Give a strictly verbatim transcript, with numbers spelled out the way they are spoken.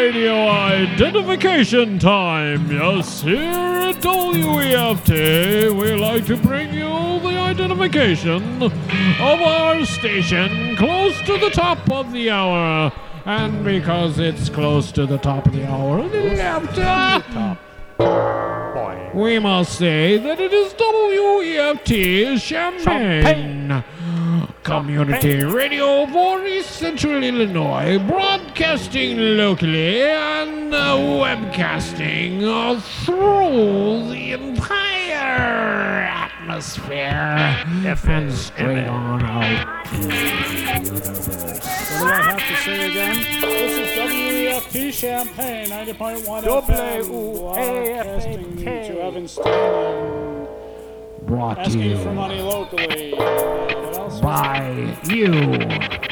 radio identification time. Yes, here at W E F T, we like to bring you the identification of our station close to the top of the hour. And because it's close to the top of the hour, the left, we must say that it is W E F T Champaign. Champaign. Community radio for East Central Illinois, broadcasting locally and uh, webcasting uh, through the entire atmosphere and straight on out to the universe. What do I have to say again? This is W E F T Champaign, ninety point one F M, broadcasting to Evanston. Brought to Asking you for money locally. Uh, what else? by you.